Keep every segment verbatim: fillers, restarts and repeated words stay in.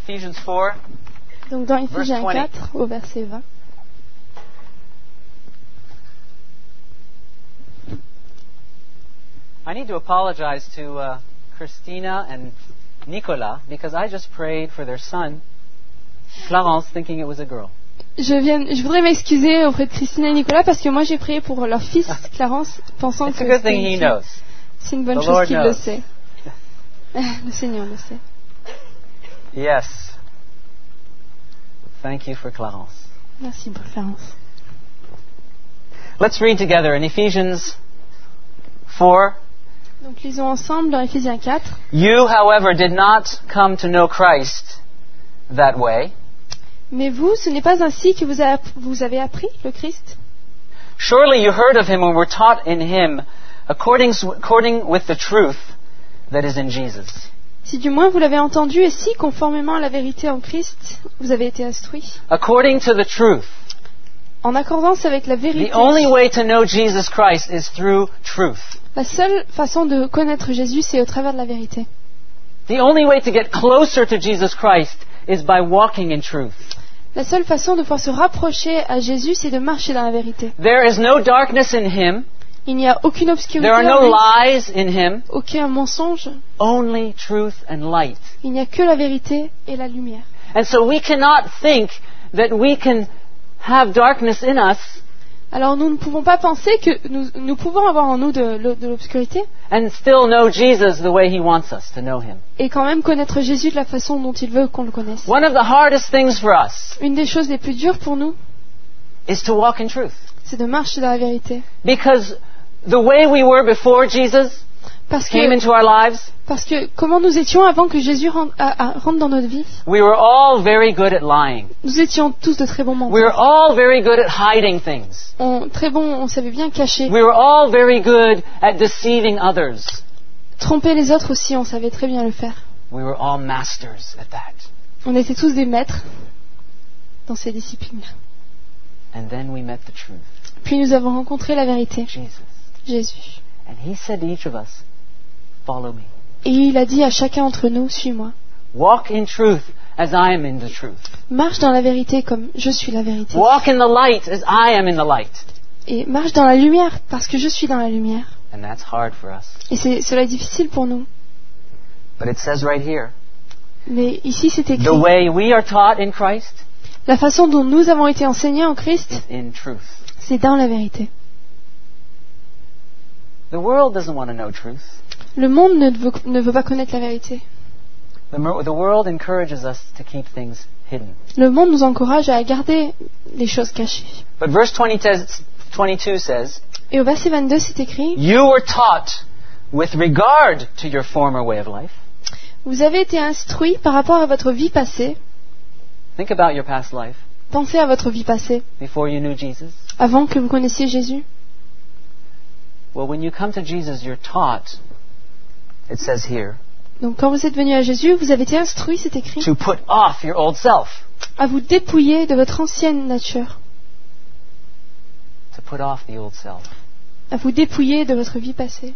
Ephesians four. Donc dans Éphésiens Verse quatre, au verset vingt. I need to apologize to uh, Christina and Nicola because I just prayed for their son, Florence, thinking it was a girl. Je, viens, je voudrais m'excuser auprès de Christine et Nicolas parce que moi j'ai prié pour leur fils, Clarence, pensant It's que a good c'était thing une he fille. knows. C'est une bonne The chose Lord qu'il knows. le sait. Le Seigneur le sait. Yes. Thank you for Clarence. Merci pour Clarence. Let's read together in Ephesians four. Donc lisons ensemble dans Éphésiens quatre. You, however, did not come to know Christ that way. Mais vous, ce n'est pas ainsi que vous, a, vous avez appris le Christ. Surely you heard of him and were taught in him according, according with the truth that is in Jesus. Si du moins vous l'avez entendu et si, conformément à la vérité en Christ, vous avez été instruits. According to the truth. En accordance avec la vérité. The only way to know Jesus Christ is through truth. La seule façon de connaître Jésus, c'est au travers de la vérité. The only way to get closer to Jesus Christ is by walking in truth. La seule façon de pouvoir se rapprocher à Jésus, c'est de marcher dans la vérité. There is no darkness in him. Il n'y a aucune obscurité, There are en no lui, lies in him. aucun mensonge. Only truth and light. Il n'y a que la vérité et la lumière. And so we cannot think that we can have darkness in us Alors nous ne pouvons pas penser que nous, nous pouvons avoir en nous de, de l'obscurité and still know Jesus the way he wants us to know him. et quand même connaître Jésus de la façon dont il veut qu'on le connaisse. One of the hardest things for us Une des choses les plus dures pour nous, is to walk in truth. c'est de marcher dans la vérité. Because the way we were before Jesus Parce came que, into our lives, parce que comment nous étions avant que Jésus rentre, à- à- rentre dans notre vie, we were all very good at lying. nous étions tous de très bons We were menteurs. all very good at hiding things. On, très bons, on savait bien cacher. We were all very good at deceiving others. Tromper les autres aussi, on savait très bien le faire. We were all masters at that. On était tous des maîtres dans ces disciplines-là. And then we met the truth, Puis nous avons rencontré la vérité, Jesus. Jésus. And he said to each of us, follow me. Et il a dit à chacun d'entre nous, suis-moi. Walk in truth as I am in the truth. Marche dans la vérité comme je suis la vérité. Walk in the light as I am in the light. Et marche dans la lumière parce que je suis dans la lumière. And that's hard for us. Et c'est, cela est difficile pour nous. But it says right here, Mais ici c'est écrit, the way we are taught in Christ la façon dont nous avons été enseignés en Christ, is in truth. c'est dans la vérité. The world doesn't want to know truth. Le monde ne veut, ne veut pas connaître la vérité. The, mer- the world encourages us to keep things hidden. Le monde nous encourage à garder les choses cachées. But verse twenty says, twenty-two says, Et au verset vingt-deux, c'est écrit, you were taught with regard to your former way of life. vous avez été instruits par rapport à votre vie passée. Think about your past life Pensez à votre vie passée, before you knew Jesus. avant que vous connaissiez Jésus. Well, when you come to Jesus, you're taught, it says here, Donc quand vous êtes venu à Jésus, vous avez été instruits, c'est écrit, to put off your old self. à vous dépouiller de votre ancienne nature, To put off the old self. à vous dépouiller de votre vie passée,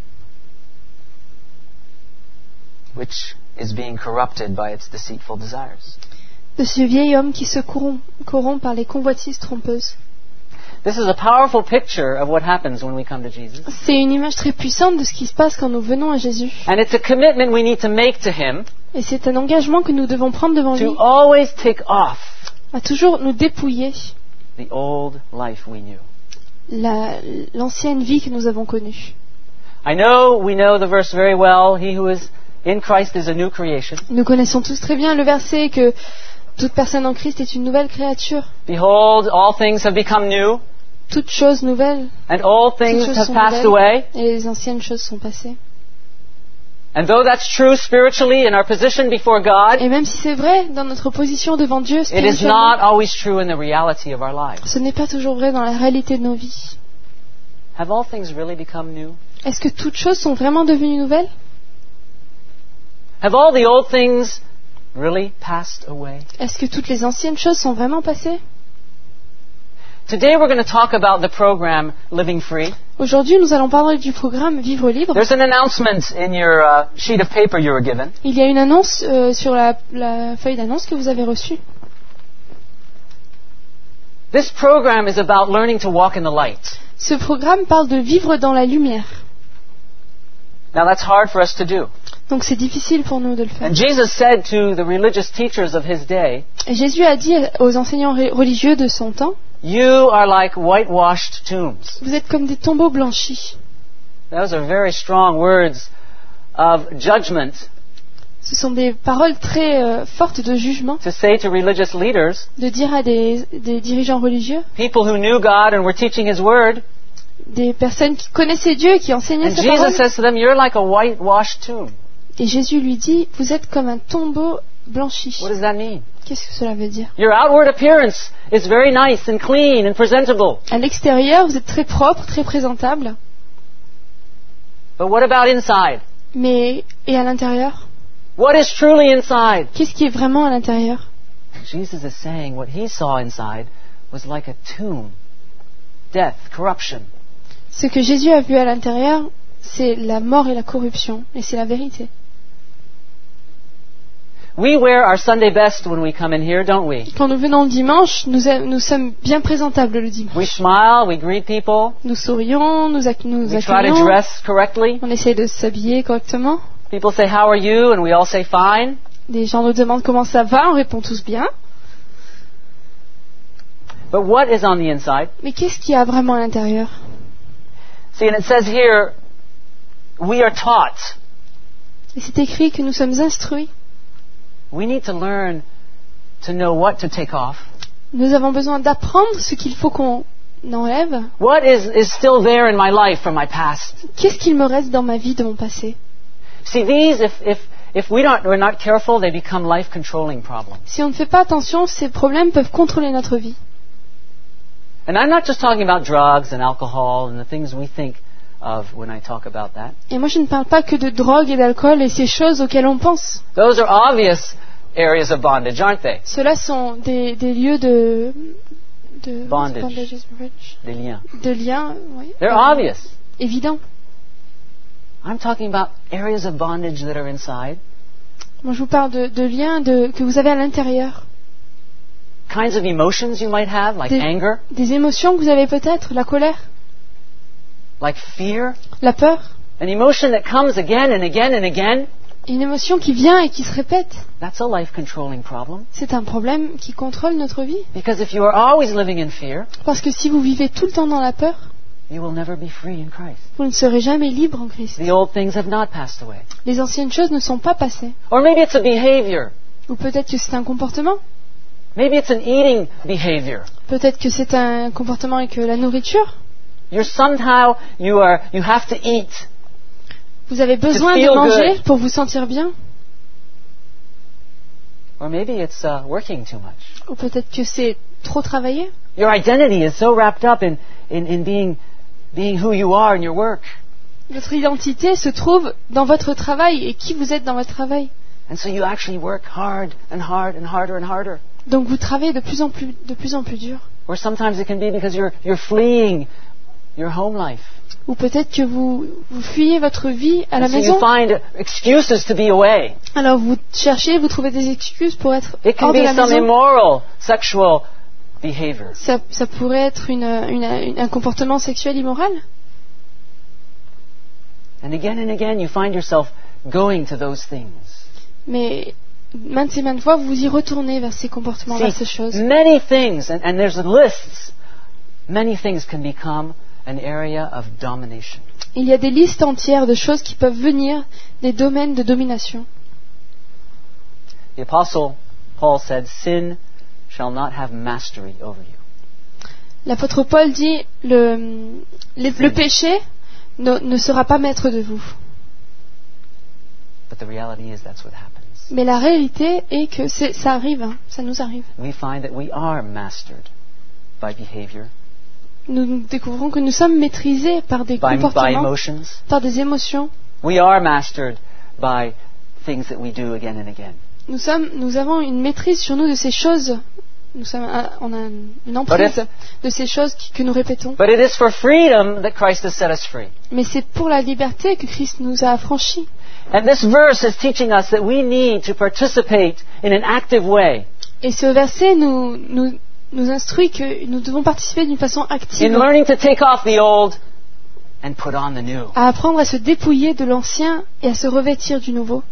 Which is being corrupted by its deceitful desires. de ce vieil homme qui se corrompt, corrompt par les convoitises trompeuses. This is a powerful picture of what happens when we come to Jesus. C'est une image très puissante de ce qui se passe quand nous venons à Jésus. And it's a commitment we need to make to Him Et c'est un engagement que nous devons prendre devant lui, to always take off à toujours nous dépouiller the old life we knew. la, l'ancienne vie que nous avons connue. I know we know the verse very well. He who is in Christ is a new creation. Nous connaissons tous très bien le verset que toute personne en Christ est une nouvelle créature. Behold, all things have become new, Toutes choses nouvelles, and all toutes things choses have sont passed nouvelles, away. et les anciennes choses sont passées. And though that's true spiritually in our position before God, Et même si c'est vrai dans notre position devant Dieu it is spirituellement, not always true in the reality of our lives. ce n'est pas toujours vrai dans la réalité de nos vies. Have all things really become new? Est-ce que toutes choses sont vraiment devenues nouvelles? Have all the old things really passed away? Est-ce que toutes les anciennes choses sont vraiment passées? Today we're going to talk about the program Living Free. Aujourd'hui, nous allons parler du programme Vivre libre. There's an announcement in your uh, sheet of paper you were given. Il y a une annonce euh, sur la, la feuille d'annonce que vous avez reçue. This program is about learning to walk in the light. Ce programme parle de vivre dans la lumière. Now that's hard for us to do. Donc c'est difficile pour nous de le faire. And Jesus said to the religious teachers of his day, Et Jésus a dit aux enseignants ré- religieux de son temps, "You are like whitewashed tombs." vous êtes comme des tombeaux blanchis. Those are very strong words of judgment Ce sont des paroles très euh, fortes de jugement, to say to religious leaders, de dire à des, des dirigeants religieux, people who knew God and were teaching His Word. des personnes qui connaissaient Dieu et qui enseignaient And sa Jesus parole. says to them, "You're like a whitewashed tomb." Et Jésus lui dit, vous êtes comme un tombeau blanchi. What does that mean? Qu'est-ce que cela veut dire? Your outward appearance is very nice and clean and presentable. À l'extérieur, vous êtes très propre, très présentable. But what about inside? Mais, et à l'intérieur? What is truly inside? Qu'est-ce qui est vraiment à l'intérieur? Jesus is saying what he saw inside was like a tomb. Death, corruption. Ce que Jésus a vu à l'intérieur, c'est la mort et la corruption. Et c'est la vérité. We wear our Sunday best when we come in here, don't we? Quand nous venons le dimanche, nous, a- nous sommes bien présentables le dimanche. We smile, we greet people, Nous sourions, nous, ac- nous we try to accueillons, dress correctly. on essaie de s'habiller correctement. People say, "How are you?" and we all say, "Fine." Des gens nous demandent comment ça va, on répond tous bien. But what is on the inside? Mais qu'est-ce qu'il y a vraiment à l'intérieur? See, and it says here, we are taught. Et c'est écrit que nous sommes instruits. We need to learn to know what to take off. Nous avons besoin d'apprendre ce qu'il faut qu'on enlève. What is, is still there in my life from my past? Qu'est-ce qu'il me reste dans ma vie de mon passé? See, these, if, if, if we don't, we're not careful, they become life-controlling problems. Si on ne fait pas attention, ces problèmes peuvent contrôler notre vie. And I'm not just talking about drugs and alcohol and the things we think of when I talk about that. Et moi, je ne parle pas que de drogue et d'alcool et ces choses auxquelles on pense. Those are obvious areas of bondage, aren't they? Ceux-là sont des, des lieux de... de Bondage. bondage is rich. Des liens. De liens, oui. They're Euh, obvious. Évident. I'm talking about areas of bondage that are inside, Moi, je vous parle de, de liens de, que vous avez à l'intérieur. kinds of emotions you might have, like Des, anger, des émotions que vous avez peut-être, la colère, like fear, la peur. an emotion that comes again and again and again. Une émotion qui vient et qui se répète. That's a life-controlling problem. C'est un problème qui contrôle notre vie. Because if you are always living in fear, Parce que si vous vivez tout le temps dans la peur, you will never be free in Christ. vous ne serez jamais libre en Christ. The old things have not passed away. Les anciennes choses ne sont pas passées. Or maybe it's a behavior. Ou peut-être que c'est un comportement. Maybe it's an eating behavior. Peut-être que c'est un comportement avec euh, la nourriture. You're somehow, you are, you have to eat. Vous avez besoin feel de manger good. pour vous sentir bien. Or maybe it's uh, working too much. Ou peut-être que c'est trop travailler. Your identity is so wrapped up in, in, in being, being who you are in your work. Votre identité se trouve dans votre travail et qui vous êtes dans votre travail. And so you actually work hard and hard and harder and harder. Donc vous travaillez de plus en plus, de plus en plus dur. Or sometimes it can be because you're, you're fleeing your home life. Ou peut-être que vous, vous fuyez votre vie à la And so maison. you find excuses to be away. Alors vous cherchez, vous trouvez des excuses pour être It can hors de be la some maison. immoral sexual behavior. Ça, ça pourrait être une, une- une- un comportement sexuel immoral. And again and again you find yourself going to those things. Mais maintes et maintes fois, vous y retournez vers ces comportements, vers ces See, choses. many things, and, and there's lists, many things can become an area of domination. Il y a des listes entières de choses qui peuvent venir des domaines de domination. The Apostle Paul said, sin shall not have mastery over you. L'apôtre Paul dit, le, le, le péché ne, ne sera pas maître de vous. But the reality is that's what happens. Mais la réalité est que c'est- ça arrive, hein, ça nous arrive. We find that we are mastered by behavior, Nous, nous découvrons que nous sommes maîtrisés par des by, by comportements, emotions. par des émotions. We are mastered by things that we do again and again. Nous, sommes, nous avons une maîtrise sur nous de ces choses nous sommes un- on a une emprise de ces choses qui- que nous répétons. But it is for freedom that Christ has set us free. Mais c'est pour la liberté que Christ nous a affranchis. And this verse is teaching us that we need to participate in an active way Et ce verset nous, nous, nous instruit que nous devons participer d'une façon in active learning to take off the old and put on the new. à apprendre à se dépouiller de l'ancien et à se revêtir du nouveau.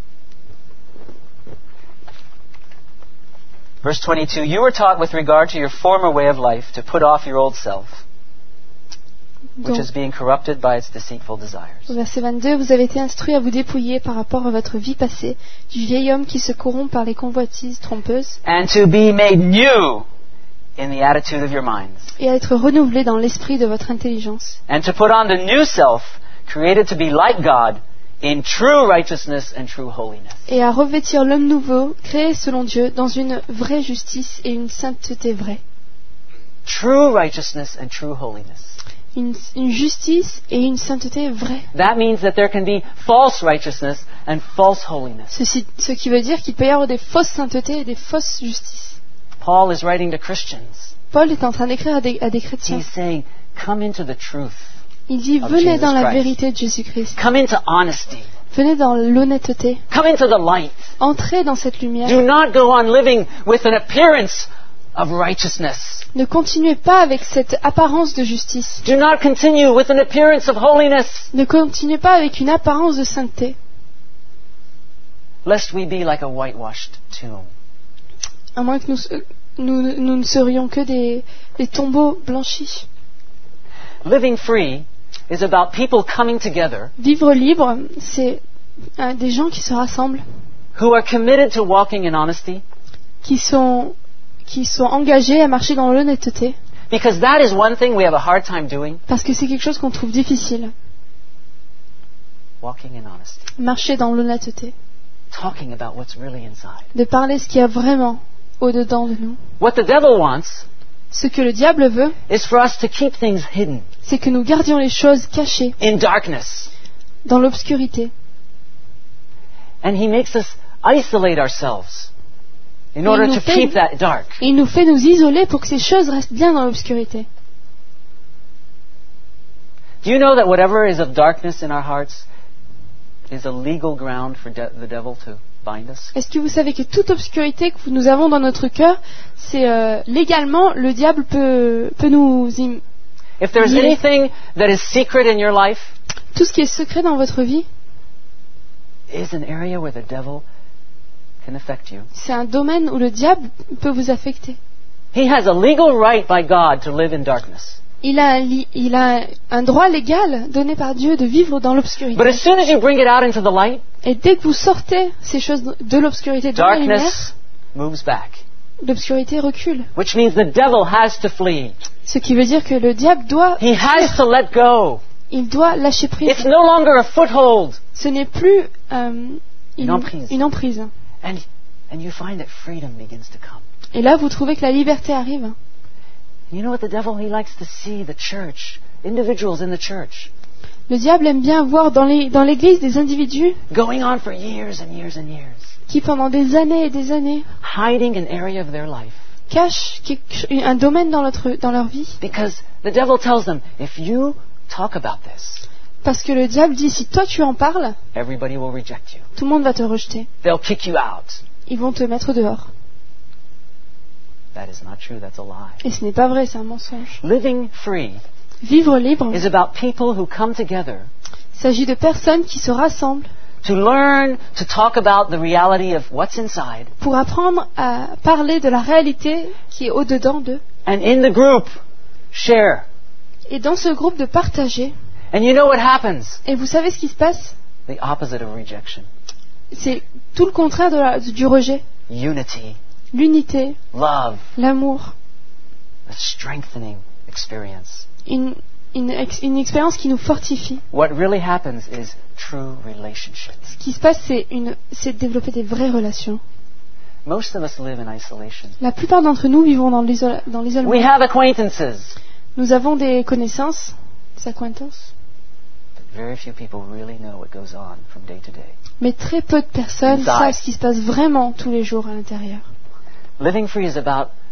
Verse twenty-two, you were taught with regard to your former way of life to put off your old self, which Donc, is being corrupted by its deceitful desires. au verset vingt-deux, vous avez été instruits à vous dépouiller par rapport à votre vie passée du vieil homme qui se corrompt par les convoitises trompeuses And to be made new in the attitude of your minds. et à être renouvelés dans l'esprit de votre intelligence. And to put on the new self, created to be like God in true righteousness and true holiness. Et à revêtir l'homme nouveau, créé selon Dieu, dans une vraie justice et une sainteté vraie. True righteousness and true holiness. Une, une justice et une sainteté vraie. That means that there can be false righteousness and false holiness. Ceci, ce qui veut dire qu'il peut y avoir des fausses saintetés et des fausses justices. Paul is writing to Christians. Paul est en train d'écrire à des, à des chrétiens. He's saying, come into the truth. Il dit, of venez Jesus dans la Christ. vérité de Jésus-Christ. Come into honesty. Venez dans l'honnêteté. Come into the light. Entrez dans cette lumière. Do not go on living with an appearance of righteousness. Ne continuez pas avec cette apparence de justice. Do not continue with an appearance of holiness, Ne continuez pas avec une apparence de sainteté, lest we be like a whitewashed tomb. à moins que nous, nous, nous ne serions que des, des tombeaux blanchis. Living free is about people coming together Vivre libre, c'est euh, des gens qui se rassemblent, who are committed to walking in honesty, qui sont, qui sont engagés à marcher dans l'honnêteté, because that is one thing we have a hard time doing, parce que c'est quelque chose qu'on trouve difficile, walking in honesty, marcher dans l'honnêteté, talking about what's really inside. de parler ce qu'il y a vraiment au-dedans de nous. What the devil wants Ce que le diable veut, is for us to keep things hidden c'est que nous gardions les choses cachées, in darkness, dans l'obscurité. and he makes us isolate ourselves in order nous to fait- keep that dark. Et il nous fait nous isoler pour que ces choses restent bien dans l'obscurité. Do you know that whatever is of darkness in our hearts is a legal ground for de- the devil to bind us? Est-ce que vous savez que toute obscurité que nous avons dans notre cœur, c'est euh, légalement, le diable peut, peut nous... im- If there's Yeah. anything that is secret in your life, Tout ce qui est secret dans votre vie, is an area where the devil can affect you. c'est un domaine où le diable peut vous affecter. He has a legal right by God to live in darkness. Il a, un li- il a un droit légal donné par Dieu de vivre dans But l'obscurité. as soon as you bring it out into the light, Et dès que vous sortez ces choses de l'obscurité dans la lumière, darkness moves back, l'obscurité recule. which means the devil has to flee. Ce qui veut dire que le diable doit, He has to let go. il doit lâcher prise. It's no longer a foothold. Ce n'est plus euh, une, Une emprise. une emprise. And, and you find that freedom begins to come. Et là, vous trouvez que la liberté arrive. You know what the devil, he likes to see the church, individuals in the church, Le diable aime bien voir dans les- dans l'Église des individus going on for years and years and years, qui, pendant des années et des années, hiding an area of their life. cachent quelque ch- un domaine dans, notre, dans leur vie. Because the devil tells them, if you talk about this, Parce que le diable dit, si toi tu en parles, everybody will reject you. tout le monde va te rejeter. They'll kick you out. Ils vont te mettre dehors. That is not true. That's a lie. Et ce n'est pas vrai, c'est un mensonge. Living free Vivre libre, is about people who come together il s'agit de personnes qui se rassemblent to learn to talk about the reality of what's inside, pour apprendre à parler de la réalité qui est au-dedans d'eux. and in the group, share. Et dans ce groupe de partager. And you know what happens? Et vous savez ce qui se passe? The opposite of rejection. C'est tout le contraire de la- du rejet. Unity, L'unité, love, l'amour, a strengthening experience. une, une, ex- une expérience qui nous fortifie. What really happens is true relationships. Ce qui se passe, c'est, une, c'est de développer des vraies relations. Most of us live in isolation. La plupart d'entre nous vivons dans, l'isola- dans l'isolement. We have acquaintances, Nous avons des connaissances, des acquaintances, but very few people really know what goes on from day to day. mais très peu de personnes Inside. savent ce qui se passe vraiment tous les jours à l'intérieur. Living free is about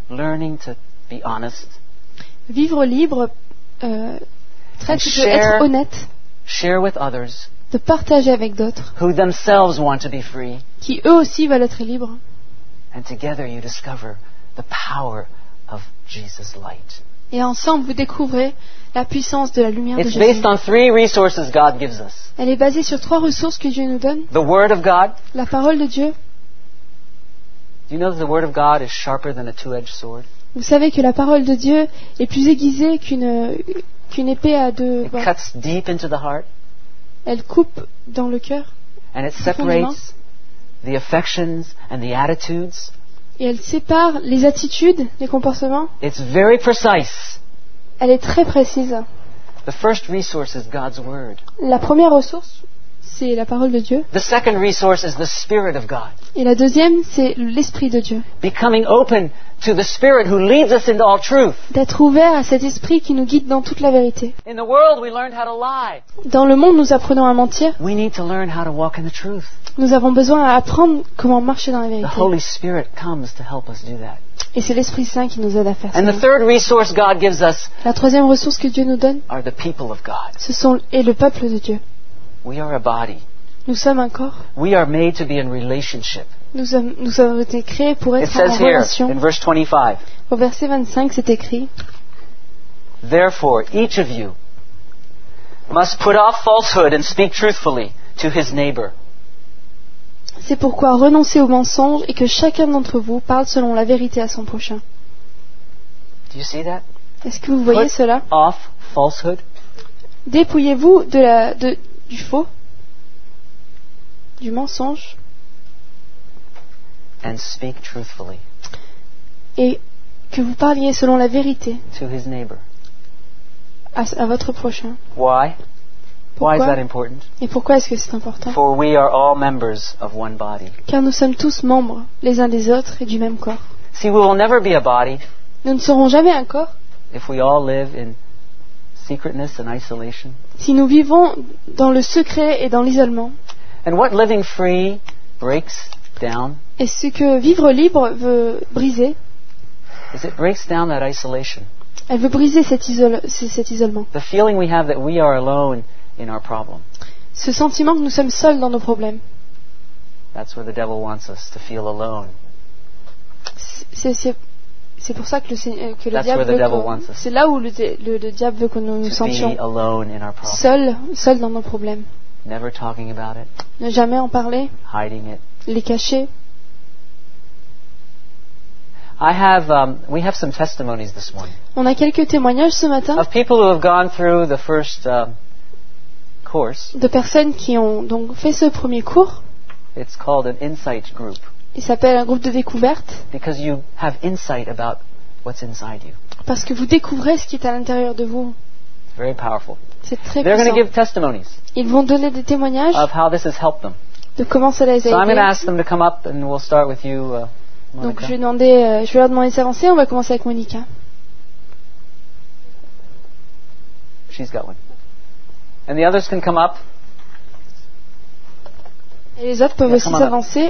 learning to be honest. Vivre libre euh, traite And de share- être honnête, Share with others de partager avec d'autres, who themselves want to be free. qui eux aussi veulent être libres. And together you discover the power of Jesus' light. Et ensemble, vous découvrez la puissance de la lumière de It's Jésus. based on three resources God gives us. Elle est basée sur trois ressources que Dieu nous donne. The Word of God. La parole de Dieu. Do you know that the Word of God is sharper than a two-edged sword? Vous savez que la parole de Dieu est plus aiguisée qu'une qu'une épée à deux. It Bon, cuts deep into the heart, elle coupe dans le cœur and it Profondément. separates the affections and the attitudes. et elle sépare les attitudes, les comportements. It's very precise. Elle est très précise. The first resource is God's Word. La première ressource, c'est la parole de Dieu. The second resource is the Spirit of God. Et la deuxième, c'est l'Esprit de Dieu. Becoming open to the Spirit who leads us into all truth. D'être ouvert à cet Esprit qui nous guide dans toute la vérité. In the world, we learned how to lie. Dans le monde, nous apprenons à mentir. We need to learn how to walk in the truth. Nous avons besoin d'apprendre comment marcher dans la The vérité. Holy Spirit comes to help us do that. Et c'est l'Esprit Saint qui nous aide à faire ça. And the third resource God gives us La troisième ressource que Dieu nous donne, are the people of God. ce sont est le peuple de Dieu. We are a body. Nous sommes un corps. We are made to be in relationship. Nous, sommes, nous avons été créés pour It être en says here relation. in verse twenty-five, Au verset vingt-cinq, c'est écrit: therefore each of you must put off falsehood and speak truthfully to his neighbor. C'est pourquoi renoncez au mensonge et que chacun d'entre vous parle selon la vérité à son prochain. Do you see that? Est-ce que vous voyez Put cela? off falsehood. Dépouillez-vous de la, de, du faux, du mensonge, And speak truthfully et que vous parliez selon la vérité to his neighbor. à, à votre prochain. Why? Why is Pourquoi? that important? Et pourquoi est-ce que c'est important? For we are all members of one body. Car nous sommes tous membres les uns des autres et du même corps. See, we will never be a body Nous ne serons jamais un corps if we all live in secretness and isolation. si nous vivons dans le secret et dans l'isolement. And what living free breaks down Et ce que vivre libre veut briser, is it breaks down that isolation. elle veut briser cet, isole- ce- cet isolement. The feeling we have that we are alone in our problem. Ce sentiment que nous sommes seuls dans nos problèmes. That's where the devil wants us to feel alone. C'est, c'est, c'est pour ça que le, Seigneur- que le That's diable where the veut devil qu'on- wants us. c'est là où le, le- le diable veut que nous nous To sentions be alone in our problem. seuls, seuls dans nos problèmes. Never talking about it, Ne jamais en parler, hiding it. les cacher. I have, um, we have some testimonies this morning On a quelques témoignages ce matin of people who have gone through the first um, course. de personnes qui ont donc fait ce premier cours. It's called an insight group Il s'appelle un groupe de découverte because you have insight about what's inside you. parce que vous découvrez ce qui est à l'intérieur de vous. Very powerful. C'est très They're going to puissant. give testimonies Ils vont donner des témoignages of how this has helped them. de comment ça les a So I'm going to aidés. ask them to come up, and we'll start with you, uh, Donc je vais, Monica. demander, euh, je vais leur demander de s'avancer. On va commencer avec Monica. She's got one. And the others can come up. Et les autres peuvent Yeah, aussi come on up. s'avancer.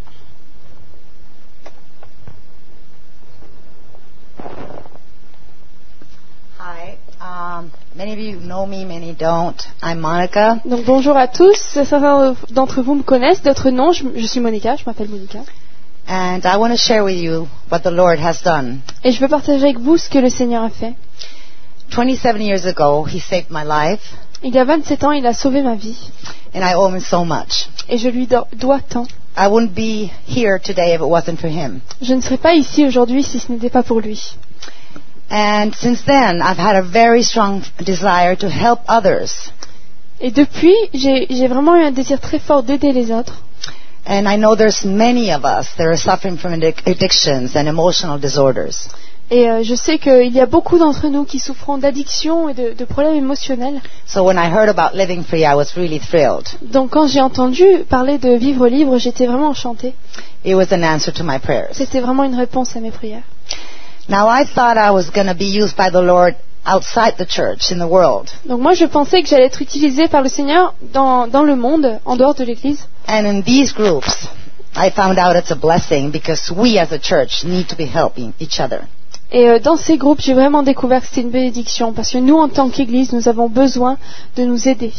Hi. Um, many of you know me, many don't. I'm Monica, Donc bonjour à tous. Certains d'entre vous me connaissent, d'autres non. Je, je suis Monica, je m'appelle Monica. and I want to share with you what the Lord has done. Et je veux partager avec vous ce que le Seigneur a fait. twenty-seven years ago, He saved my life, Il y a vingt-sept ans, il a sauvé ma vie. and I owe Him so much. Et je lui do- dois tant. I wouldn't be here today if it wasn't for Him. Je ne serais pas ici aujourd'hui si ce n'était pas pour lui. And since then, I've had a very strong desire to help others. Et depuis, j'ai j'ai vraiment eu un désir très fort d'aider les autres. And I know there's many of us that are suffering from addic- addictions and emotional disorders. Et euh, je sais qu'il y a beaucoup d'entre nous qui souffront d'addiction et de, de problèmes émotionnels. So when I heard about living free, I was really thrilled. Donc quand j'ai entendu parler de vivre libre, j'étais vraiment enchantée. It was an answer to my prayers. C'était vraiment une réponse à mes prières. Now, I thought I was going to be used by the Lord outside the church, in the world. Donc moi je pensais que j'allais être utilisée par le Seigneur dans, dans le monde, en dehors de l'Église. And in these groups, I found out it's a blessing because we as a church need to be helping each other. Et euh, dans ces groupes, j'ai vraiment découvert que c'était une bénédiction parce que nous, en tant qu'Église, nous avons besoin de nous aider.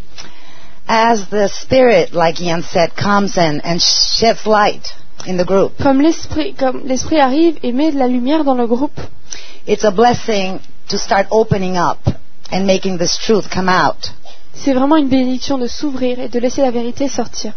As the Spirit, like Ian said, comes in and sheds light in the group, Comme l'esprit, comme l'esprit arrive et met de la lumière dans le groupe, it's a blessing to start opening up and making this truth come out. c'est vraiment une bénédiction de s'ouvrir et de laisser la vérité sortir.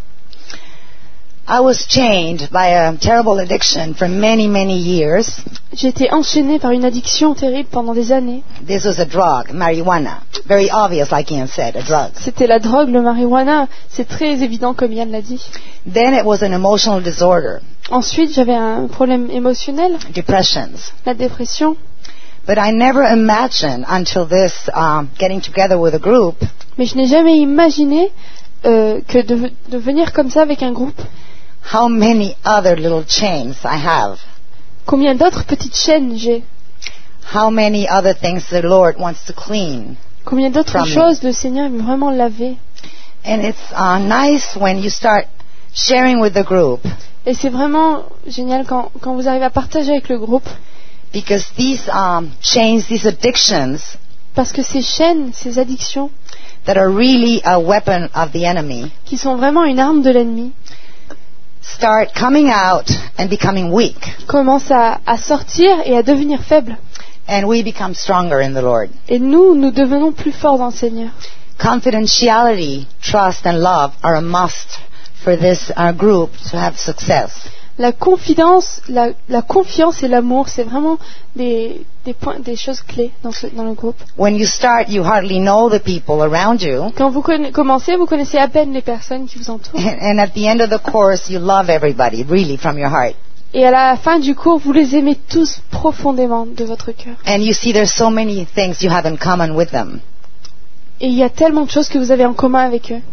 I was chained by a terrible addiction for many, many years. J'ai été enchaînée par une addiction terrible pendant des années. This was a drug, marijuana. Very obvious, like Ian said, a drug. C'était la drogue, le marijuana. C'est très évident, comme Yann l'a dit. Then it was an emotional disorder, Ensuite, j'avais un problème émotionnel, depressions. la dépression. But I never imagined until this um, getting together with a group Mais je n'ai jamais imaginé euh, que de, de venir comme ça avec un groupe, how many other little chains I have, combien d'autres petites chaînes j'ai, how many other things the Lord wants to clean. combien d'autres From me. choses le Seigneur veut vraiment laver. And it's uh, nice when you start sharing with the group, Et c'est vraiment génial quand, quand vous arrivez à partager avec le groupe, because these um, chains, these addictions parce que ces chaînes, ces addictions, that are really a weapon of the enemy, qui sont vraiment une arme de l'ennemi, start coming out and becoming weak, commencent à, à sortir et à devenir faibles. and we become stronger in the Lord. Et nous, nous devenons plus forts dans le Seigneur. Confidentiality, trust, and love are a must for this uh, group to have success. La confidence, la, la confiance et l'amour, c'est vraiment des, des, points, des choses clés dans, ce, dans le groupe. When you start, you hardly know the people around you, Quand vous conna- commencez, vous connaissez à peine les personnes qui vous entourent. and at the end of the course, you love everybody, really, from your heart. Et à la fin du cours, vous les aimez tous profondément de votre cœur. And you see there's so many things you have in common with them. Et il y a tellement de choses que vous avez en commun avec eux.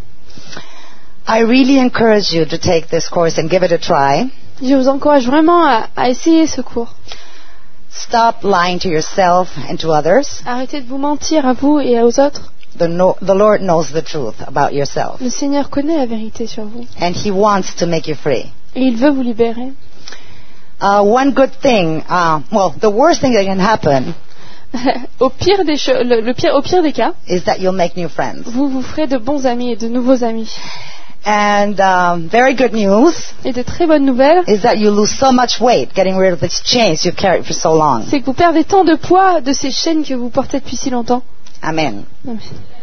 I really encourage you to take this course and give it a try. Je vous encourage vraiment à, à essayer ce cours. Stop lying to yourself and to others. Arrêtez de vous mentir à vous et aux autres. The, no, the Lord knows the truth about yourself, Le Seigneur connaît la vérité sur vous. and He wants to make you free. Et il veut vous libérer. Uh, one good thing, uh, well, the worst thing that can happen au, pire des cho- le, le pire, au pire des cas, is that you'll make new friends. vous vous ferez de bons amis et de nouveaux amis. And um, very good news Et de très bonnes nouvelles, is that you lose so much weight getting rid of these chains you've carried for so long. c'est que vous perdez tant de poids de ces chaînes que vous portez depuis si longtemps. Amen. Amen.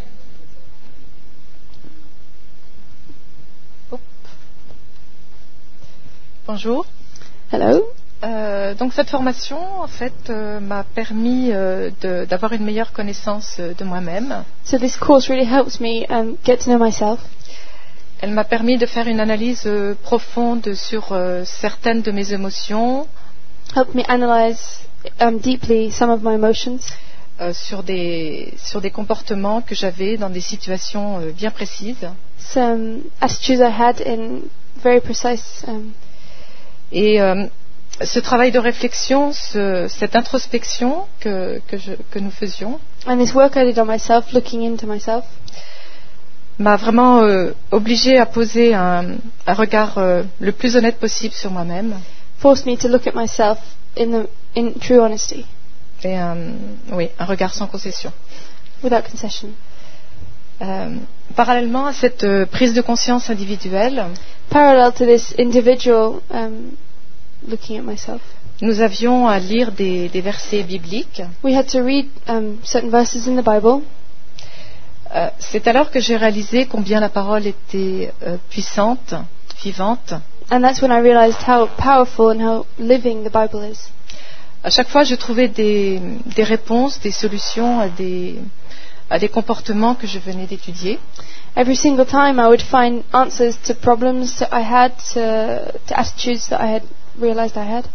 Bonjour. Hello. Euh, donc cette formation, en fait, euh, m'a permis euh, de- d'avoir une meilleure connaissance euh, de moi-même. So this course really helps me um, get to know myself. Elle m'a permis de faire une analyse euh, profonde sur euh, certaines de mes émotions, Helped me analyze um, deeply some of my emotions, euh, sur des sur des comportements que j'avais dans des situations euh, bien précises. some attitudes I had in very precise. Um, Et euh, ce travail de réflexion, ce- cette introspection que que, je- que nous faisions, and this work I did on myself, looking into myself, m'a vraiment euh, obligée à poser un, un regard euh, le plus honnête possible sur moi-même. forced me to look at myself in the in true honesty, Et un, oui, un regard sans concession. without concession. Euh, parallèlement à cette euh, prise de conscience individuelle, Parallel to this individual um, looking at myself, nous avions à lire des, des versets bibliques. we had to read um, certain verses in the Bible. Euh, c'est alors que j'ai réalisé combien la parole était euh, puissante, vivante. And that's when I realized how powerful and how living the Bible is. À chaque fois, je trouvais des, des réponses, des solutions à des, à des comportements que je venais d'étudier. Every single time I would find answers to problems that I had, to, to attitudes that I had realized I had.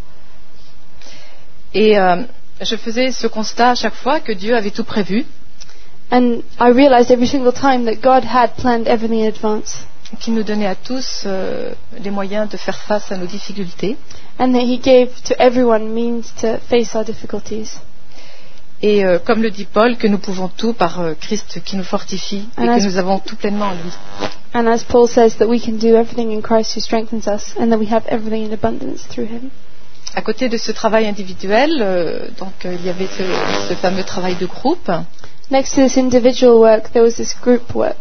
Et euh, je faisais ce constat à chaque fois que Dieu avait tout prévu, And I realized every single time that God had planned everything in advance. qu'il nous donnait à tous euh, les moyens de faire face à nos difficultés. And that He gave to everyone means to face our difficulties. Et euh, comme le dit Paul, que nous pouvons tout par euh, Christ qui nous fortifie et Ah, que c'est- nous avons tout pleinement en lui. And as Paul says, that we can do everything in Christ who strengthens us, and that we have everything in abundance through him. À côté de ce travail individuel, euh, donc euh, il y avait ce, ce fameux travail de groupe. Next to this individual work, there was this group work.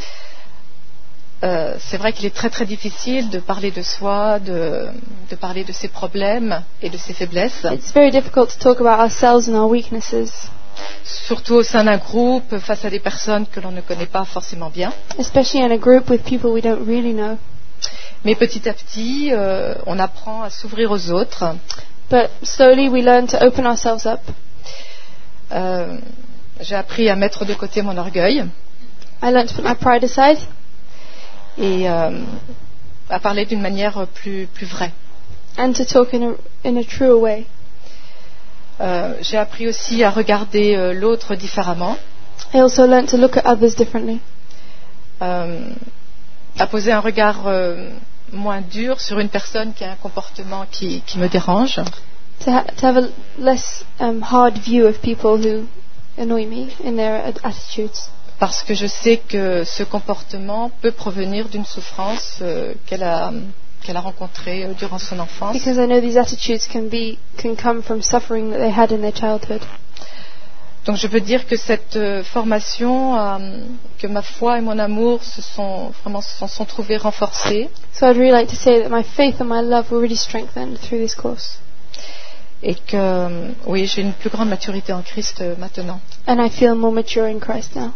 Euh, c'est vrai qu'il est très très difficile de parler de soi, de, de parler de ses problèmes et de ses faiblesses. It's very difficult to talk about ourselves and our weaknesses, Surtout au sein d'un groupe, face à des personnes que l'on ne connaît pas forcément bien. especially in a group with people we don't really know. Mais petit à petit, euh, on apprend à s'ouvrir aux autres. But slowly we learn to open ourselves up. Euh, j'ai appris à mettre de côté mon orgueil I learned to put my pride aside et euh, à parler d'une manière plus, plus vraie. and to talk in a, in a truer way. Euh, j'ai appris aussi à regarder euh, l'autre différemment, I also learned to look at others differently, euh, à poser un regard euh, moins dur sur une personne qui a un comportement qui, qui me dérange. to, ha- to have a less um, hard view of people who annoy me in their ad- attitudes. Parce que je sais que ce comportement peut provenir d'une souffrance euh, qu'elle a, qu'elle a rencontrée euh, durant son enfance. Because I know these attitudes can be can come from suffering that they had in their childhood. Donc je peux dire que cette euh, formation, euh, que ma foi et mon amour se sont vraiment se sont trouvés renforcés So I'd really like to say that my faith and my love were really strengthened through this course. et que euh, oui, j'ai une plus grande maturité en Christ euh, maintenant. And I feel more mature in Christ now.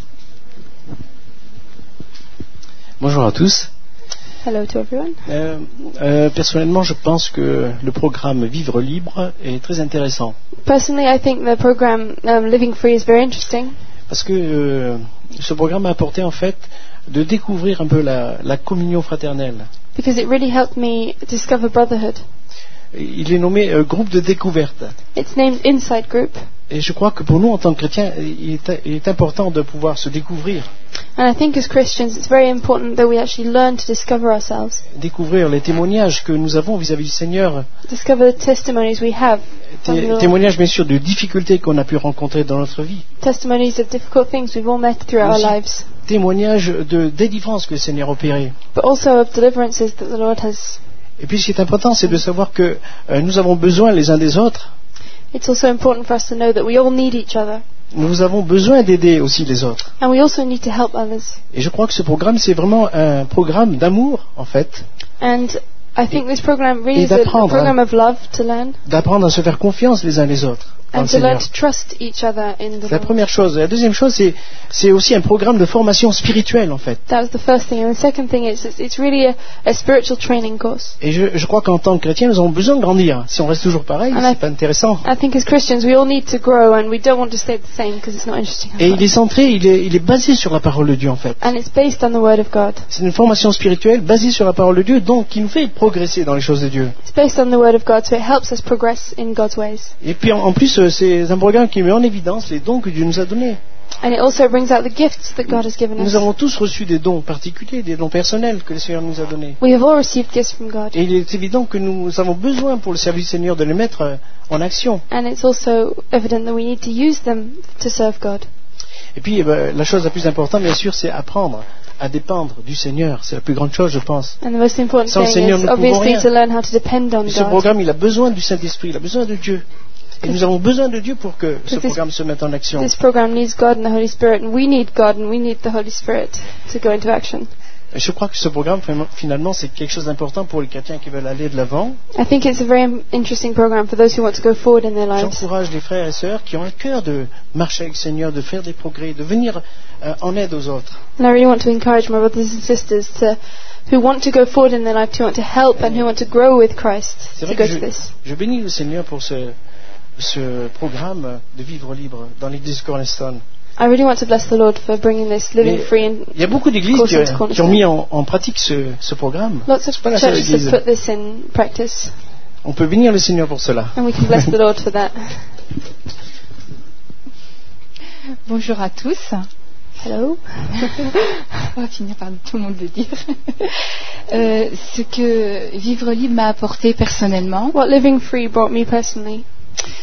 Bonjour à tous. Hello to everyone. Euh, euh, personnellement, je pense que le programme Vivre Libre est très intéressant Personally, I think the program um, Living Free is very interesting parce que euh, ce programme a apporté en fait de découvrir un peu la, la communion fraternelle. because it really helped me discover brotherhood. Il est nommé euh, groupe de découverte. It's named Inside Group, Et je crois que pour nous, en tant que chrétiens, il est, il est important de pouvoir se découvrir, and I think as Christians it's very important that we actually learn to discover ourselves, découvrir les témoignages que nous avons vis-à-vis du Seigneur, discover the testimonies we have, from té- the- témoignages bien sûr de difficultés qu'on a pu rencontrer dans notre vie, testimonies of difficult things we've all met throughout our Aussi. lives, témoignages de délivrance que le Seigneur a opéré. but also of deliverances that the Lord has. Et puis ce qui est important, c'est de savoir que euh, nous avons besoin les uns des autres. It's also important for us to know that we all need each other, Nous avons besoin d'aider aussi les autres. and we also need to help others. Et je crois que ce programme, c'est vraiment un programme d'amour, en fait, And I think this program really et is a, a d'apprendre, program hein. of love to learn, d'apprendre à se faire confiance les uns les autres dans and le to learn Seigneur. to trust each other in the C'est la Lord. première chose. Et la deuxième chose, c'est, c'est aussi un programme de formation spirituelle, en fait. That was the first thing. And the second thing is it's, it's really a, a spiritual training course. Et je, je crois qu'en tant que chrétien, nous avons besoin de grandir. Si on reste toujours pareil, And c'est I- pas intéressant. I think as Christians we all need to grow, and we don't want to stay the same because it's not interesting. Et il est centré, il est, il est basé sur la parole de Dieu, en fait. And it's based on the Word of God. C'est une formation spirituelle basée sur la parole de Dieu, donc qui nous fait progresser dans les choses de Dieu. It's based on the Word of God, so it helps us progress in God's ways. Et puis en, en plus, euh, c'est un programme qui met en évidence les dons que Dieu nous a donnés. And it also brings out the gifts that God has given us. Nous avons tous reçu des dons particuliers, des dons personnels que le Seigneur nous a donnés. We have all received gifts from God. Et il est évident que nous avons besoin pour le service du Seigneur de les mettre euh, en action. And it's also evident that we need to use them to serve God. Et puis eh ben, la chose la plus importante, bien sûr, c'est apprendre à dépendre du Seigneur. C'est la plus grande chose, je pense. And the most important Sans le thing Seigneur, is nous ne pouvons obviously rien. to learn how to depend on Et ce God. programme, il a besoin du Saint-Esprit, il a besoin de Dieu. Et nous avons besoin de Dieu pour que ce This- programme se mette en action. This program needs God and the Holy Spirit, and we need God and we need the Holy Spirit to go into action. Et je crois que ce programme, finalement, c'est quelque chose d'important pour les chrétiens qui veulent aller de l'avant. I think it's a very im- interesting program for those who want to go forward in their lives. J'encourage les frères et sœurs qui ont un cœur de marcher avec le Seigneur, de faire des progrès, de venir euh, en aide aux autres. And I really want to encourage my brothers and sisters to, who want to go forward in their life, to want to help and who want to grow with Christ, C'est to vrai go que to je, this. je bénis le Seigneur pour ce, ce programme de vivre libre dans l'église Cornerstone. I really want to bless the Lord for bringing this living Mais free and il y a beaucoup d'églises Course qui, into qui Cornerstone. ont mis en, en pratique ce, ce programme. lots of C'est pas la seule churches église. have put this in practice, On peut bénir le Seigneur pour cela. and we can bless the Lord for that. Bonjour à tous. Hello. On va finir par tout le monde le dire. Euh, ce que Vivre Libre m'a apporté personnellement, What living free brought me personally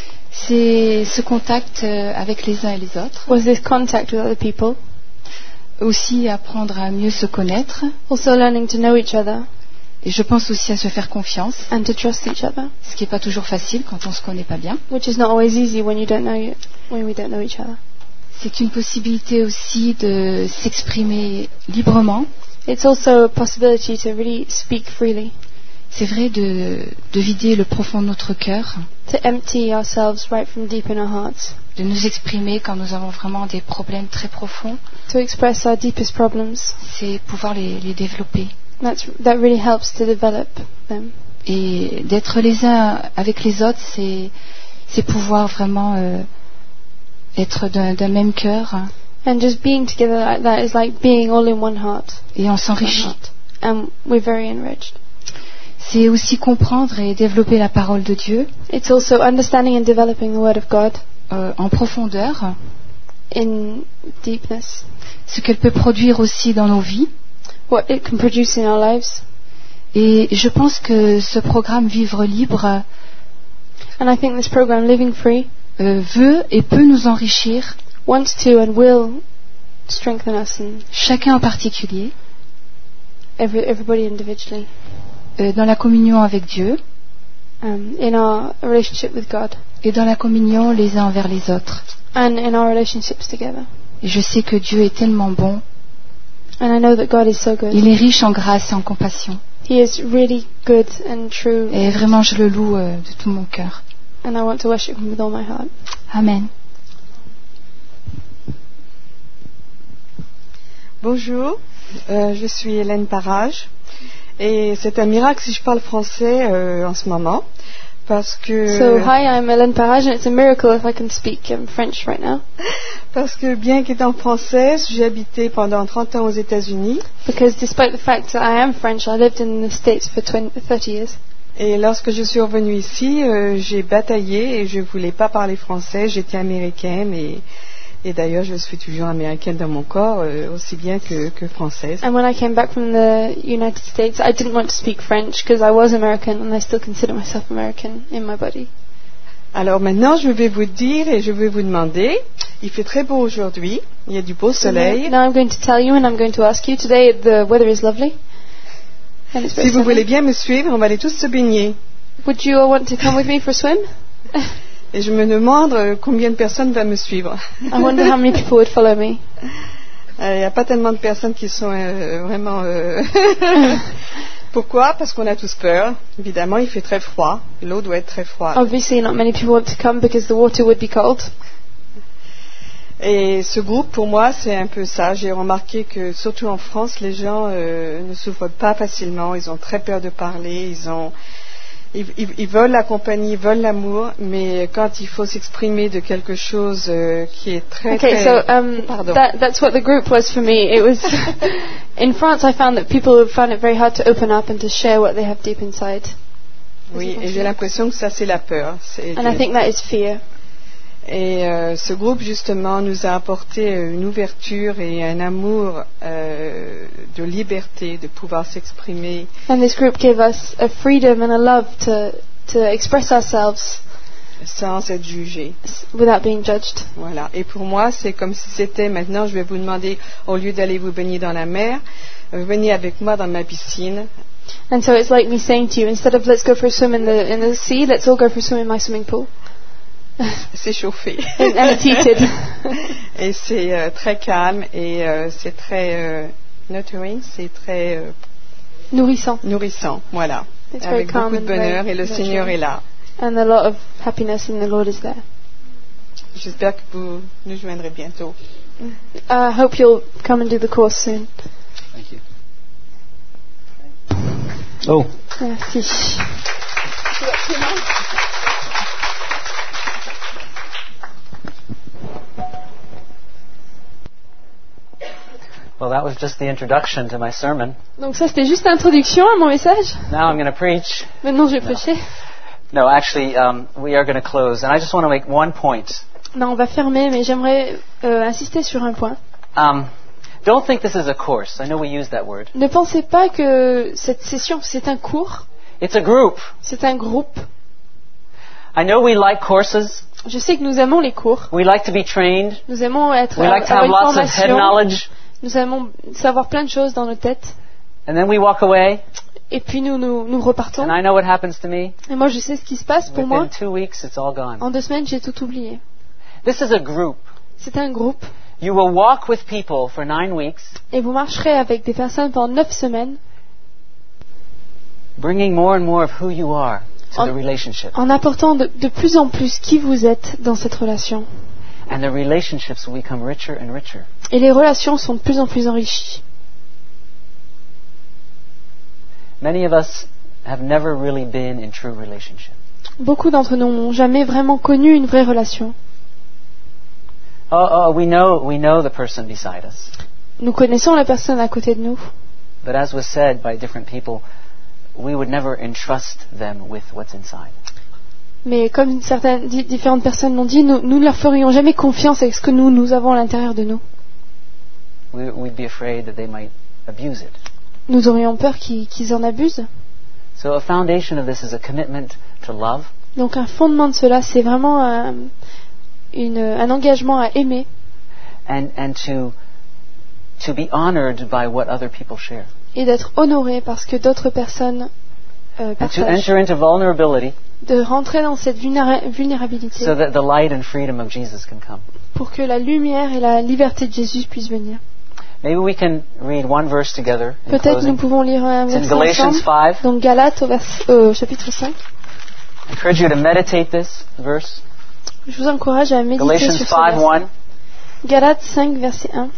c'est ce contact euh, avec les uns et les autres, was this contact with other people, aussi apprendre à mieux se connaître. Also learning to know each other Et je pense aussi à se faire confiance, and to trust each other, ce qui n'est pas toujours facile quand on ne se connaît pas bien. which is not always easy when you don't know you, when we don't know each other. C'est une possibilité aussi de s'exprimer librement. It's also a possibility to really speak freely, C'est vrai de, de vider le profond de notre cœur, to empty ourselves right from deep in our hearts, de nous exprimer quand nous avons vraiment des problèmes très profonds. to express our deepest problems. C'est pouvoir les, les développer. That's, that really helps to develop them. Et d'être les uns avec les autres, c'est, c'est pouvoir vraiment euh, être d'un, d'un même cœur, And just being together like that is like being all in one heart. et on s'enrichit. And we're very enriched. C'est aussi comprendre et développer la parole de Dieu It's also understanding and developing the Word of God euh, en profondeur, in deepness, ce qu'elle peut produire aussi dans nos vies. what it can produce in our lives. Et je pense que ce programme Vivre Libre And I think this program, Living Free, euh, veut et peut nous enrichir, wants to and will strengthen us, and chacun en particulier, every, everybody individually, euh, dans la communion avec Dieu um, in our relationship with God et dans la communion les uns envers les autres. and in our relationships together. Et je sais que Dieu est tellement bon, And I know that God is so good. il est riche en grâce et en compassion. He is really good and true, Et vraiment, je le loue euh, de tout mon cœur. and I want to worship Him with all my heart. Amen. Bonjour, euh, je suis Hélène Parage et c'est un miracle si je parle français euh, en ce moment parce que So, hi, I'm Hélène Parage, and it's a miracle if I can speak um, French right now. parce que bien qu'étant française, j'ai habité pendant trente ans aux États-Unis Because despite the fact that I am French, I lived in the States for twenty, thirty years. et lorsque je suis revenue ici, euh, j'ai bataillé et je voulais pas parler français, j'étais américaine et, et d'ailleurs je suis toujours américaine dans mon corps euh, aussi bien que, que française. And when I came back from the United States, I didn't want to speak French because I was American and I still consider myself American in my body. Alors maintenant, je vais vous dire et je vais vous demander, il fait très beau aujourd'hui, il y a du beau soleil. Now I'm going to tell you and I'm going to ask you. Today the weather is lovely. And it's very Si vous sunny. voulez bien me suivre, on va aller tous se baigner. Would you all want to come with me for a swim? Et je me demande euh, combien de personnes vont me suivre. I wonder how many people would follow me. Euh, Il n'y a pas tellement de personnes qui sont euh, vraiment... euh, Pourquoi? Parce qu'on a tous peur. Évidemment, il fait très froid. L'eau doit être très froide. Obviously not many people want to come because the water would be cold. Et ce groupe, pour moi, c'est un peu ça. J'ai remarqué que, surtout en France, les gens euh, ne s'ouvrent pas facilement. Ils ont très peur de parler. Ils ont... Ils, ils, ils veulent la compagnie, ils veulent l'amour, mais quand il faut s'exprimer de quelque chose euh, qui est très Okay, très... so um, Pardon. that, that's what the group was for me. It was in France. I found that people found it very hard to open up and to share what they have deep inside. Oui, et j'ai l'impression que ça c'est la peur. C'est And I think that is fear. Et euh, ce groupe justement nous a apporté une ouverture et un amour euh, de liberté, de pouvoir s'exprimer. And this group gave us a freedom and a love to to express ourselves Sans être jugé. s- without being judged. Voilà. Et pour moi, c'est comme si c'était maintenant, je vais vous demander, au lieu d'aller vous baigner dans la mer, euh, venez avec moi dans ma piscine. And so it's like me saying to you, instead of let's go for a swim in the in the sea, let's all go for a swim in my swimming pool. C'est chauffé. And, and it's heated. Et c'est euh, très calme et euh, c'est très euh, nurturing, c'est très euh, Nourrissant. nourrissant. Voilà. It's very Avec calm beaucoup de and bonheur very et le nurturing. Seigneur est là. And a lot of happiness, and the Lord is there. J'espère que vous nous joindrez bientôt. I hope you'll come and do the course soon. Thank you. Oh, Merci. Well, that was just the introduction to my sermon. Donc ça, c'était juste l'introduction à mon message. Now I'm going to preach. Maintenant, je vais prêcher. No, actually, um, we are going to close, and I just want to make one point. Non, on va fermer, mais j'aimerais euh, insister sur un point. Um, don't think this is a course. I know we use that word. Ne pensez pas que cette session, c'est un cours, It's a group. c'est un groupe. I know we like courses. Je sais que nous aimons les cours. We like to be trained. Nous aimons être We like to avoir have une lots of head formation. knowledge. Nous aimons savoir plein de choses dans nos têtes. And then we walk away, Et puis nous, nous, nous repartons. and I know what happens to me. Et moi, je sais ce qui se passe pour moi. Within two weeks, it's all gone. En deux semaines, j'ai tout oublié. This is a group. C'est un groupe. You will walk with people for nine weeks, Et vous marcherez avec des personnes pendant neuf semaines bringing more and more of who you are to En- the relationship. en apportant de, de plus en plus qui vous êtes dans cette relation. And the relationships will become richer and richer. Et les relations sont de plus en plus enrichies. Many of us have never really been in true relationship. Beaucoup d'entre nous n'ont jamais vraiment connu une vraie relation. Oh, oh, we know, we know the person beside us. Nous connaissons la personne à côté de nous. But as was said by different people, we would never entrust them with what's inside. Mais comme certaines di- différentes personnes l'ont dit, nous ne leur ferions jamais confiance avec ce que nous, nous avons à l'intérieur de nous. We, we'd be afraid that they might abuse it. Nous aurions peur qu'ils qu'ils en abusent. So a foundation of this is a commitment to love, Donc un fondement de cela, c'est vraiment un, une- un engagement à aimer and, and to, to be honored by what other people share. et d'être honoré parce que d'autres personnes euh, And to partagent. enter into vulnerability De rentrer dans cette vulnéra- vulnérabilité so that the light and freedom of Jesus can come. pour que la lumière et la liberté de Jésus puissent venir. Maybe we can read one verse together in Peut-être nous closing. pouvons lire un It's in verset Galatians ensemble. five. Donc Galates au, vers- au chapitre cinq. I encourage you to meditate this verse. Je vous encourage à méditer Galatians sur ce five verset. one. Galates cinq, verset un.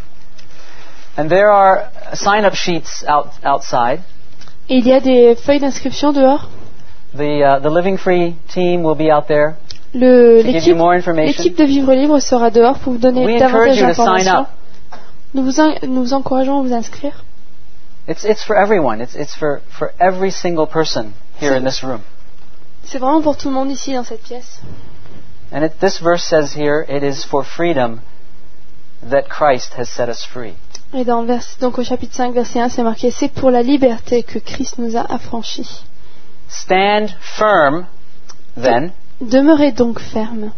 And there are sign-up sheets out, outside. Et il y a des feuilles d'inscription dehors. The, uh, the Living Free team will be out there Le- to give you L'équipe more information. l'équipe de Vivre Libre sera dehors pour vous donner We davantage encourage you to sign d'informations. up. Nous vous, en- nous vous encourageons à vous inscrire. It's, it's for everyone. It's, it's for, for every single person here in this room. C'est vraiment pour tout le monde ici dans cette pièce. And it, this verse says here, it is for freedom that Christ has set us free. Et dans le vers, donc au chapitre cinq, verset un, c'est marqué « C'est pour la liberté que Christ nous a affranchis. Stand firm, then. Demeurez donc ferme.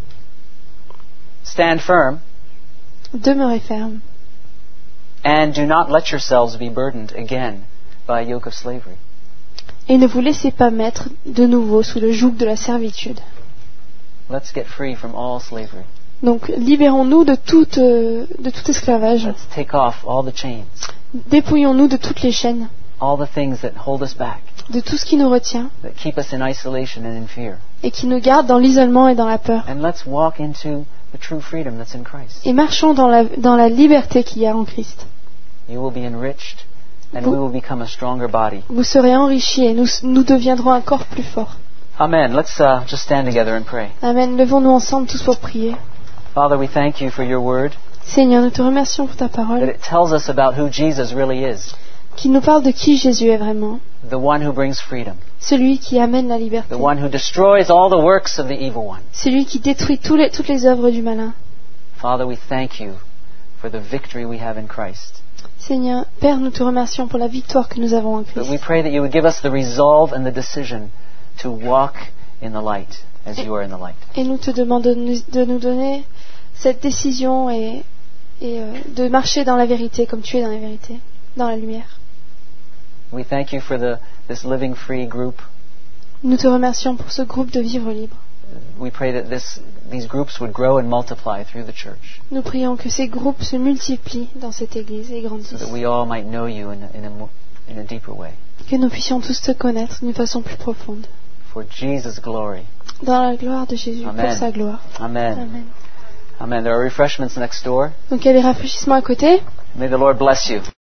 Stand firm, Demeurez ferme. and do not let yourselves be burdened again by a yoke of slavery. Et ne vous laissez pas mettre de nouveau sous le joug de la servitude. » Let's get free from all slavery. Donc libérons-nous de tout, euh, de tout esclavage. Let's take off all the chains, Dépouillons-nous de toutes les chaînes, all the things that hold us back, de tout ce qui nous retient that keep us in isolation and in fear. et qui nous garde dans l'isolement et dans la peur. And let's walk into the true freedom that's in Christ. Et marchons dans la, dans la liberté qu'il y a en Christ. You will be enriched, and Vous- we will become a stronger body. Vous serez enrichis et nous, nous deviendrons un corps plus fort. Amen. Let's uh, just stand together and pray. Amen. Levons-nous ensemble tous pour prier. Father, we thank you for your word, Seigneur, nous te remercions pour ta that parole it tells us about who Jesus really is, qui nous parle de qui Jésus est vraiment. the one who brings freedom, Celui qui amène la liberté. the one who destroys all the works of the evil one. Celui qui détruit tous les, toutes les œuvres du malin. Father, we thank you for the victory we have in Christ. Seigneur, Père, nous te remercions pour la victoire que nous avons en But we Christ. pray that you would give us the resolve and the decision to walk in the light as you are in the light. Et nous te demandons de nous, de nous donner cette décision et, et euh, de marcher dans la vérité comme tu es dans la vérité, dans la lumière. We thank you for the, this Living Free group. Nous te remercions pour ce groupe de Vivre Libre. We pray that this, these groups would grow and multiply through the church, Nous prions que ces groupes se multiplient dans cette Église et so grandissent. that we all might know you in a, in a, mo- in a deeper way. Que nous puissions tous te connaître d'une façon plus profonde. For Jesus' glory. Dans la gloire de Jésus, Amen. pour sa gloire. Amen. Amen. Amen. There are refreshments next door. Donc il y a des rafraîchissements à côté. May the Lord bless you.